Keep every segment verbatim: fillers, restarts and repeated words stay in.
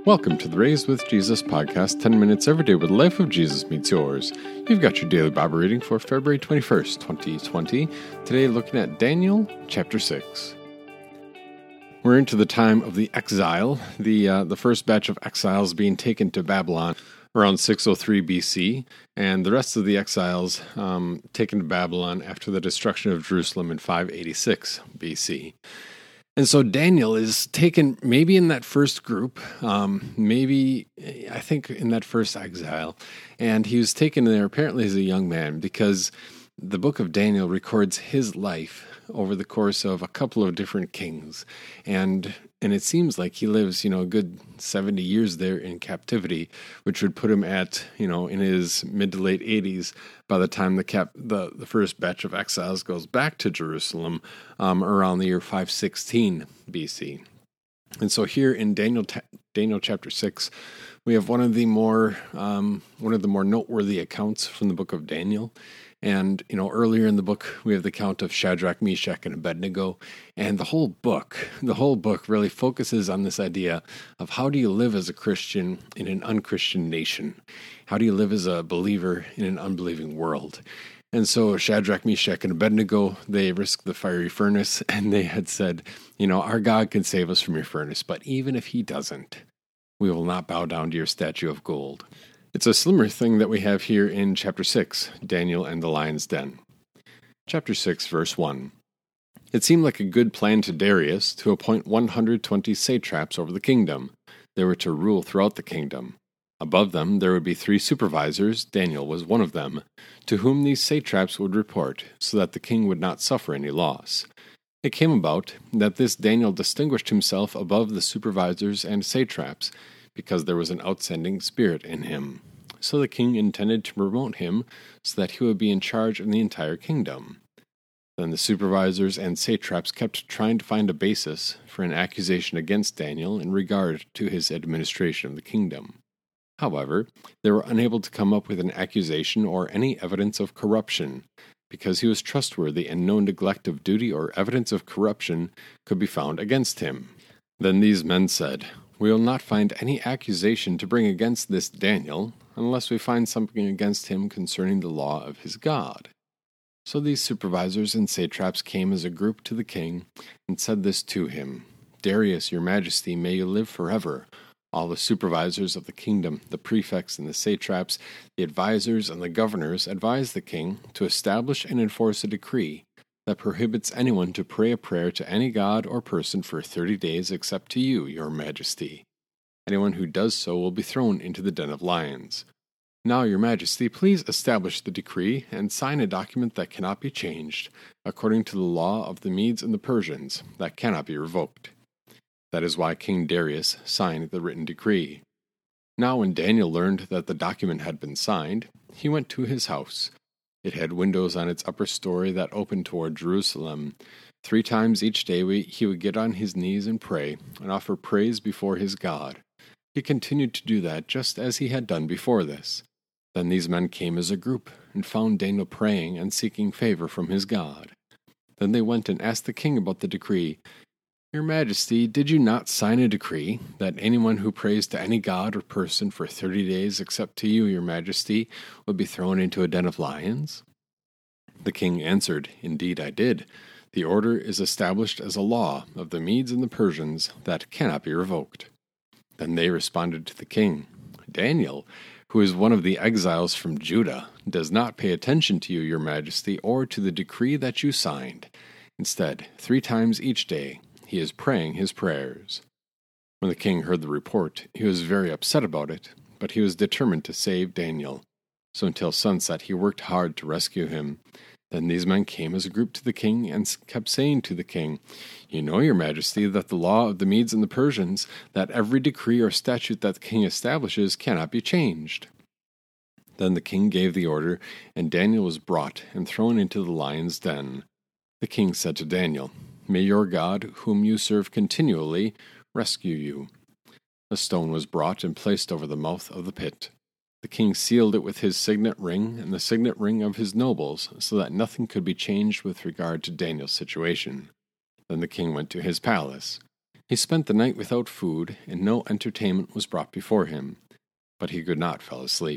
Welcome to the Raised with Jesus podcast, ten minutes every day where the life of Jesus meets yours. You've got your daily Bible reading for February twenty-first, twenty twenty. Today looking at Daniel chapter six. We're into the time of the exile, the uh, the first batch of exiles being taken to Babylon around six oh three B C, and the rest of the exiles um, taken to Babylon after the destruction of Jerusalem in five eighty-six B C. And so Daniel is taken maybe in that first group, um, maybe I think in that first exile, and he was taken there apparently as a young man because the book of Daniel records his life over the course of a couple of different kings, and and it seems like he lives, you know, a good seventy years there in captivity, which would put him at, you know, in his mid to late eighties by the time the cap the, the first batch of exiles goes back to Jerusalem um, around the year five sixteen B C. And so here in Daniel Daniel chapter six, we have one of the more um, one of the more noteworthy accounts from the book of Daniel. And, you know, earlier in the book, we have the account of Shadrach, Meshach, and Abednego. And the whole book, the whole book really focuses on this idea of how do you live as a Christian in an unchristian nation? How do you live as a believer in an unbelieving world? And so Shadrach, Meshach, and Abednego, they risked the fiery furnace, and they had said, you know, our God can save us from your furnace, but even if he doesn't, we will not bow down to your statue of gold. It's a similar thing that we have here in chapter six, Daniel and the Lion's Den. Chapter six, verse one. It seemed like a good plan to Darius to appoint one hundred twenty satraps over the kingdom. They were to rule throughout the kingdom. Above them there would be three supervisors, Daniel was one of them, to whom these satraps would report, so that the king would not suffer any loss. It came about that this Daniel distinguished himself above the supervisors and satraps, because there was an outstanding spirit in him. So the king intended to promote him so that he would be in charge of the entire kingdom. Then the supervisors and satraps kept trying to find a basis for an accusation against Daniel in regard to his administration of the kingdom. However, they were unable to come up with an accusation or any evidence of corruption, because he was trustworthy and no neglect of duty or evidence of corruption could be found against him. Then these men said, "We will not find any accusation to bring against this Daniel, unless we find something against him concerning the law of his God." So these supervisors and satraps came as a group to the king, and said this to him, "Darius, your majesty, may you live forever. All the supervisors of the kingdom, the prefects and the satraps, the advisors and the governors advise the king to establish and enforce a decree that prohibits anyone to pray a prayer to any god or person for thirty days except to you, your majesty. Anyone who does so will be thrown into the den of lions. Now, your majesty, please establish the decree and sign a document that cannot be changed, according to the law of the Medes and the Persians, that cannot be revoked." That is why King Darius signed the written decree. Now when Daniel learned that the document had been signed, he went to his house. It had windows on its upper story that opened toward Jerusalem. Three times each day he would get on his knees and pray, and offer praise before his God. He continued to do that just as he had done before this. Then these men came as a group, and found Daniel praying and seeking favor from his God. Then they went and asked the king about the decree. "Your majesty, did you not sign a decree that anyone who prays to any god or person for thirty days except to you, your majesty, would be thrown into a den of lions?" The king answered, "Indeed I did. The order is established as a law of the Medes and the Persians that cannot be revoked." Then they responded to the king, "Daniel, who is one of the exiles from Judah, does not pay attention to you, your majesty, or to the decree that you signed. Instead, three times each day, he is praying his prayers." When the king heard the report, he was very upset about it, but he was determined to save Daniel. So until sunset he worked hard to rescue him. Then these men came as a group to the king and kept saying to the king, "You know, your majesty, that the law of the Medes and the Persians, that every decree or statute that the king establishes cannot be changed." Then the king gave the order, and Daniel was brought and thrown into the lion's den. The king said to Daniel, "May your God, whom you serve continually, rescue you." A stone was brought and placed over the mouth of the pit. The king sealed it with his signet ring and the signet ring of his nobles, so that nothing could be changed with regard to Daniel's situation. Then the king went to his palace. He He spent the night without food, and no entertainment was brought before him, but he could not fall asleep.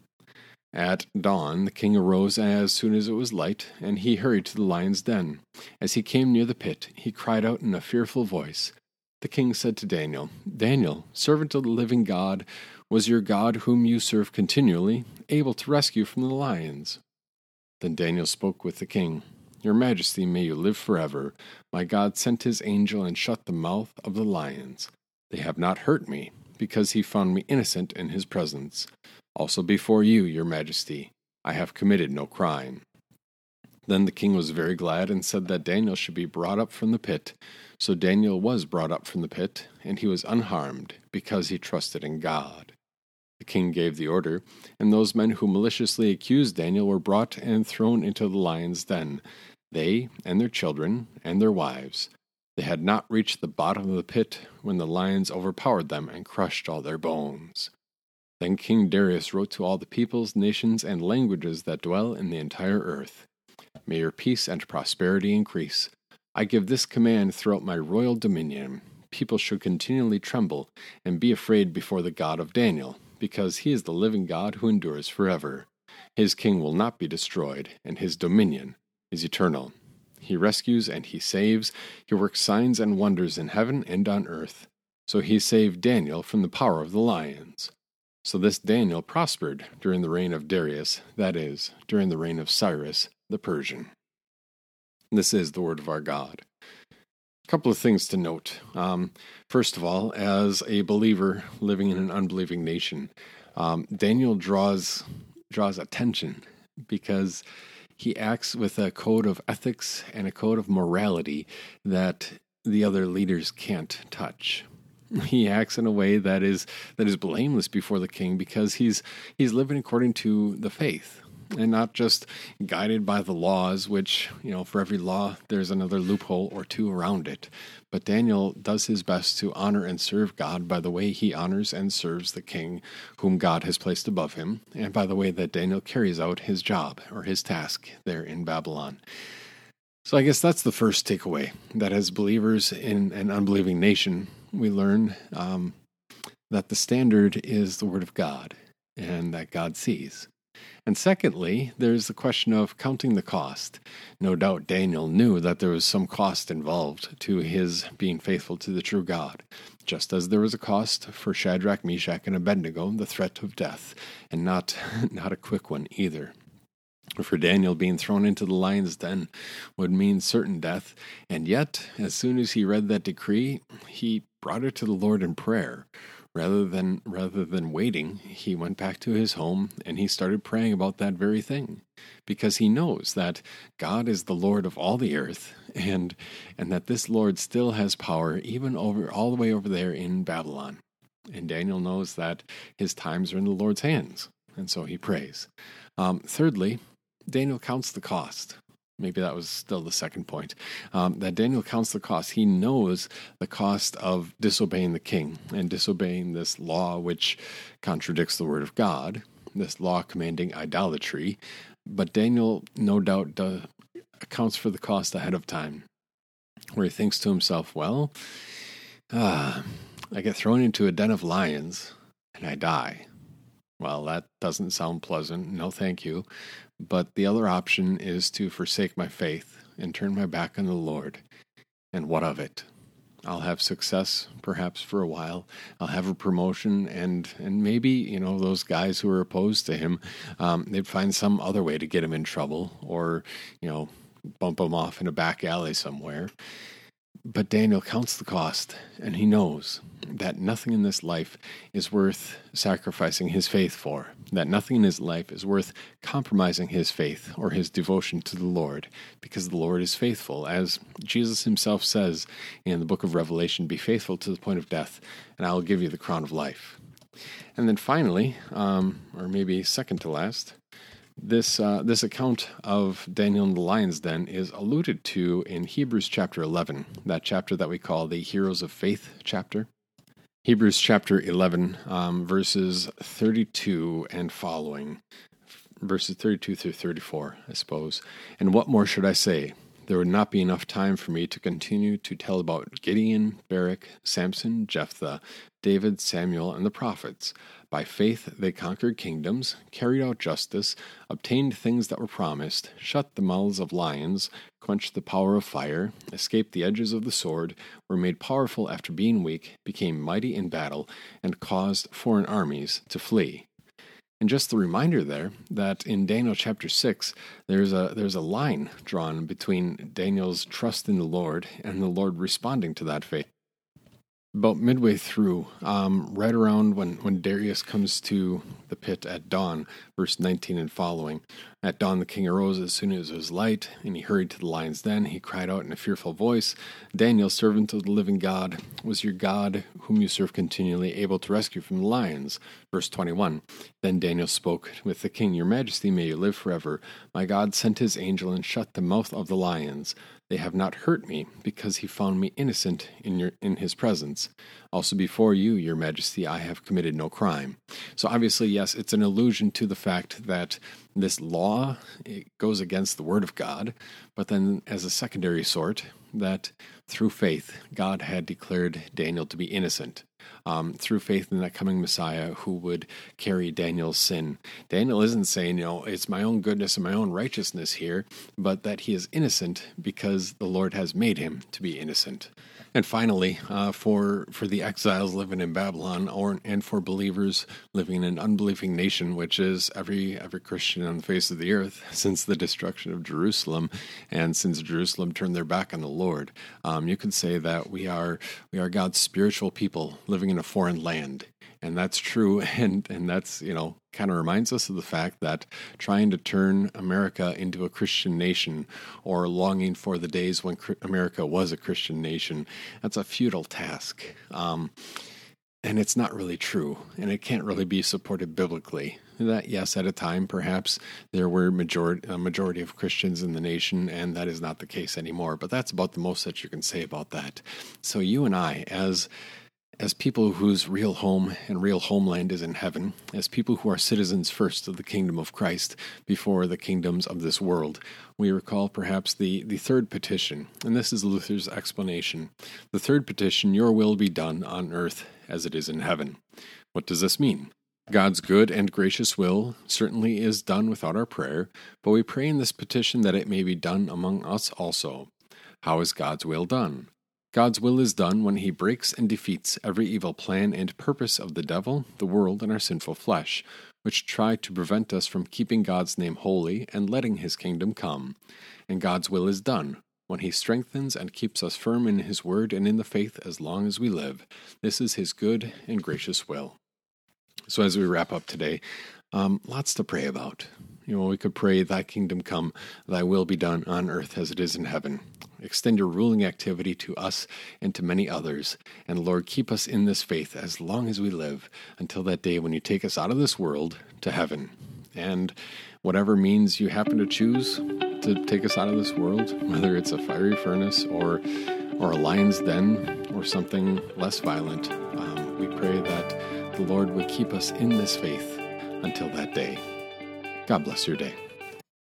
At dawn the king arose as soon as it was light, and he hurried to the lion's den. As he came near the pit, he cried out in a fearful voice. The king said to Daniel, Daniel, servant of the living God, was your God, whom you serve continually, able to rescue from the lions? Then Daniel spoke with the king. Your majesty, may you live forever. My God sent his angel and shut the mouth of the lions. They have not hurt me, because he found me innocent in his presence. Also before you, your majesty, I have committed no crime. Then the king was very glad and said that Daniel should be brought up from the pit. So Daniel was brought up from the pit, and he was unharmed, because he trusted in God. The king gave the order, and those men who maliciously accused Daniel were brought and thrown into the lion's den, they and their children and their wives. They had not reached the bottom of the pit when the lions overpowered them and crushed all their bones. Then King Darius wrote to all the peoples, nations, and languages that dwell in the entire earth, May your peace and prosperity increase. I give this command throughout my royal dominion. People should continually tremble and be afraid before the God of Daniel, because he is the living God who endures forever. His king will not be destroyed, and his dominion is eternal. He rescues and he saves. He works signs and wonders in heaven and on earth. So he saved Daniel from the power of the lions. So this Daniel prospered during the reign of Darius, that is, during the reign of Cyrus the Persian. This is the word of our God. A couple of things to note. Um, first of all, as a believer living in an unbelieving nation, um, Daniel draws draws attention because he acts with a code of ethics and a code of morality that the other leaders can't touch. He acts in a way that is that is blameless before the king because he's he's living according to the faith and not just guided by the laws, which, you know, for every law there's another loophole or two around it. But Daniel does his best to honor and serve God by the way he honors and serves the king whom God has placed above him, and by the way that Daniel carries out his job or his task there in Babylon. So I guess that's the first takeaway, that as believers in an unbelieving nation, we learn um, that the standard is the Word of God and that God sees. And secondly, there's the question of counting the cost. No doubt Daniel knew that there was some cost involved to his being faithful to the true God, just as there was a cost for Shadrach, Meshach, and Abednego, the threat of death, and not, not a quick one either. For Daniel, being thrown into the lion's den would mean certain death, and yet, as soon as he read that decree, he brought it to the Lord in prayer. Rather than rather than waiting, he went back to his home and he started praying about that very thing, because he knows that God is the Lord of all the earth, and and that this Lord still has power even over all the way over there in Babylon. And Daniel knows that his times are in the Lord's hands, and so he prays. Um, thirdly, Daniel counts the cost. Maybe that was still the second point, um, that Daniel counts the cost. He knows the cost of disobeying the king and disobeying this law which contradicts the word of God, this law commanding idolatry. But Daniel, no doubt, does, accounts for the cost ahead of time, where he thinks to himself, well, uh, I get thrown into a den of lions and I die. Well, that doesn't sound pleasant. No, thank you. But the other option is to forsake my faith and turn my back on the Lord. And what of it? I'll have success, perhaps for a while. I'll have a promotion, and and maybe, you know, those guys who are opposed to him, um, they'd find some other way to get him in trouble, or, you know, bump him off in a back alley somewhere. But Daniel counts the cost, and he knows that nothing in this life is worth sacrificing his faith for, that nothing in his life is worth compromising his faith or his devotion to the Lord, because the Lord is faithful. As Jesus himself says in the book of Revelation, be faithful to the point of death, and I will give you the crown of life. And then finally, um, or maybe second to last, This uh, this account of Daniel in the lion's den is alluded to in Hebrews chapter eleven, that chapter that we call the Heroes of Faith chapter. Hebrews chapter eleven, um, verses thirty-two and following, verses thirty-two through thirty-four, I suppose. And what more should I say? there would not be enough time for me to continue to tell about Gideon, Barak, Samson, Jephthah, David, Samuel, and the prophets. By faith they conquered kingdoms, carried out justice, obtained things that were promised, shut the mouths of lions, quenched the power of fire, escaped the edges of the sword, were made powerful after being weak, became mighty in battle, and caused foreign armies to flee. And just the reminder there that in Daniel chapter six, there's a there's a line drawn between Daniel's trust in the Lord and the Lord responding to that faith. About midway through, um, right around when, when Darius comes to the pit at dawn, verse nineteen and following. At dawn the king arose as soon as it was light, and he hurried to the lion's den. He cried out in a fearful voice, Daniel, servant of the living God, was your God, whom you serve continually, able to rescue from the lions? Verse twenty-one. Then Daniel spoke with the king, Your Majesty, may you live forever. My God sent his angel and shut the mouth of the lions. They have not hurt me, because he found me innocent in your in his presence. Also before you, your majesty, I have committed no crime. So obviously, yes, it's an allusion to the fact that this law it goes against the word of God, but then as a secondary sort, that through faith, God had declared Daniel to be innocent. Um, through faith in that coming Messiah who would carry Daniel's sin. Daniel isn't saying, you know, it's my own goodness and my own righteousness here, but that he is innocent because the Lord has made him to be innocent. And finally, uh, for for the exiles living in Babylon, or and for believers living in an unbelieving nation, which is every every Christian on the face of the earth since the destruction of Jerusalem, and since Jerusalem turned their back on the Lord, um, you could say that we are we are God's spiritual people living in a foreign land. And that's true, and, and that's, you know, kind of reminds us of the fact that trying to turn America into a Christian nation, or longing for the days when America was a Christian nation, that's a futile task. Um, and it's not really true, and it can't really be supported biblically. That, yes, at a time, perhaps, there were majority, a majority of Christians in the nation, and that is not the case anymore. But that's about the most that you can say about that. So you and I, as As people whose real home and real homeland is in heaven, as people who are citizens first of the kingdom of Christ before the kingdoms of this world, we recall perhaps the, the third petition, and this is Luther's explanation. The third petition, your will be done on earth as it is in heaven. What does this mean? God's good and gracious will certainly is done without our prayer, but we pray in this petition that it may be done among us also. How is God's will done? God's will is done when he breaks and defeats every evil plan and purpose of the devil, the world, and our sinful flesh, which try to prevent us from keeping God's name holy and letting his kingdom come. And God's will is done when he strengthens and keeps us firm in his word and in the faith as long as we live. This is his good and gracious will. So as we wrap up today, um, lots to pray about. You know, we could pray, thy kingdom come, thy will be done on earth as it is in heaven. Extend your ruling activity to us and to many others. And Lord, keep us in this faith as long as we live, until that day when you take us out of this world to heaven. And whatever means you happen to choose to take us out of this world, whether it's a fiery furnace or or a lion's den or something less violent, um, we pray that the Lord would keep us in this faith until that day. God bless your day.